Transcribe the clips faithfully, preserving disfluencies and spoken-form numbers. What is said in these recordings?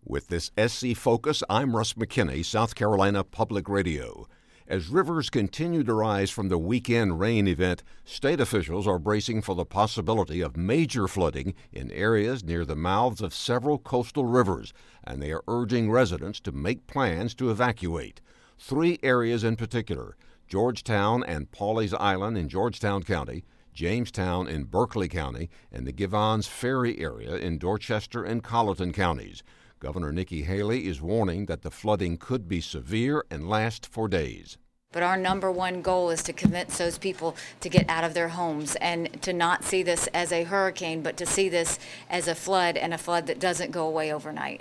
With this S C Focus, I'm Russ McKinney, South Carolina Public Radio. As rivers continue to rise from the weekend rain event, state officials are bracing for the possibility of major flooding in areas near the mouths of several coastal rivers, and they are urging residents to make plans to evacuate. Three areas in particular: Georgetown and Pawleys Island in Georgetown County, Jamestown in Berkeley County, and the Givons Ferry area in Dorchester and Colleton counties. Governor Nikki Haley is warning that the flooding could be severe and last for days. But our number one goal is to convince those people to get out of their homes and to not see this as a hurricane, but to see this as a flood, and a flood that doesn't go away overnight.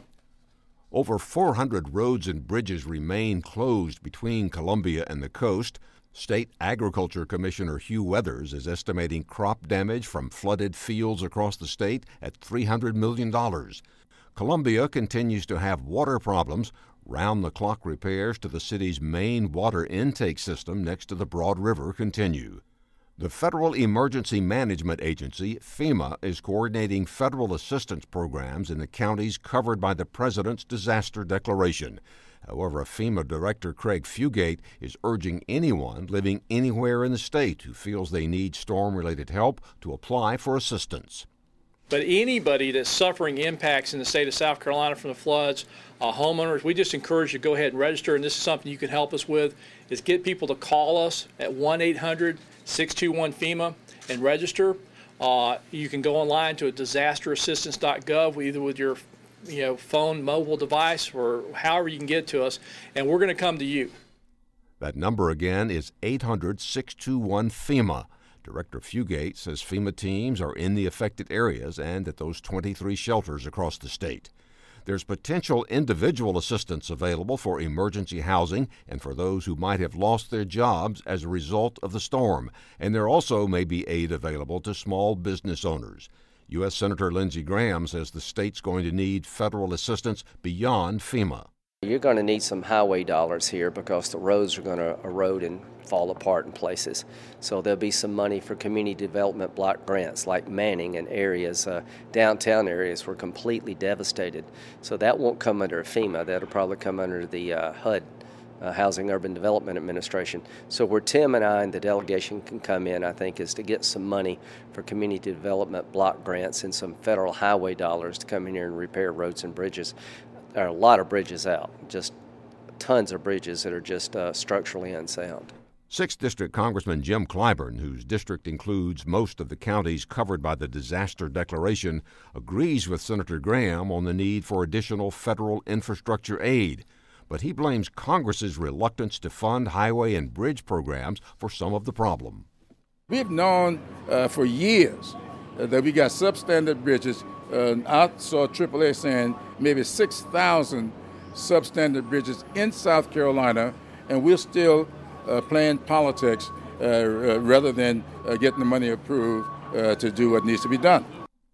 Over four hundred roads and bridges remain closed between Columbia and the coast. State Agriculture Commissioner Hugh Weathers is estimating crop damage from flooded fields across the state at three hundred million dollars. Columbia continues to have water problems. Round-the-clock repairs to the city's main water intake system next to the Broad River continue. The Federal Emergency Management Agency, FEMA, is coordinating federal assistance programs in the counties covered by the President's disaster declaration. However, FEMA Director Craig Fugate is urging anyone living anywhere in the state who feels they need storm-related help to apply for assistance. But anybody that's suffering impacts in the state of South Carolina from the floods, uh, homeowners, we just encourage you to go ahead and register, and this is something you can help us with, is get people to call us at one eight hundred, six two one, FEMA and register. Uh, you can go online to disaster assistance dot gov, either with your you know, phone, mobile device, or however you can get to us, and we're going to come to you. That number again is eight hundred, six two one, FEMA. Director Fugate says FEMA teams are in the affected areas and at those twenty-three shelters across the state. There's potential individual assistance available for emergency housing and for those who might have lost their jobs as a result of the storm, and there also may be aid available to small business owners. U S Senator Lindsey Graham says the state's going to need federal assistance beyond FEMA. You're going to need some highway dollars here because the roads are going to erode and fall apart in places. So there'll be some money for community development block grants like Manning and areas, uh, downtown areas were completely devastated. So that won't come under FEMA. That'll probably come under the uh, H U D, uh, Housing Urban Development Administration. So where Tim and I and the delegation can come in, I think, is to get some money for community development block grants and some federal highway dollars to come in here and repair roads and bridges. There are a lot of bridges out, just tons of bridges that are just uh, structurally unsound. sixth District Congressman Jim Clyburn, whose district includes most of the counties covered by the disaster declaration, agrees with Senator Graham on the need for additional federal infrastructure aid. But he blames Congress's reluctance to fund highway and bridge programs for some of the problem. We've known uh, for years uh, that we got substandard bridges. Uh, I saw triple A saying maybe six thousand substandard bridges in South Carolina, and we're still uh, playing politics uh, uh, rather than uh, getting the money approved uh, to do what needs to be done.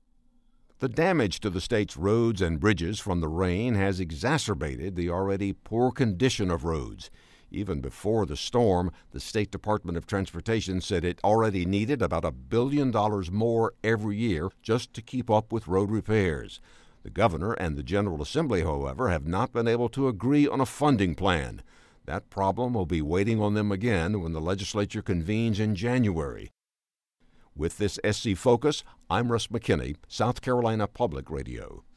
The damage to the state's roads and bridges from the rain has exacerbated the already poor condition of roads. Even before the storm, the State Department of Transportation said it already needed about a billion dollars more every year just to keep up with road repairs. The governor and the General Assembly, however, have not been able to agree on a funding plan. That problem will be waiting on them again when the legislature convenes in January. With this S C Focus, I'm Russ McKinney, South Carolina Public Radio.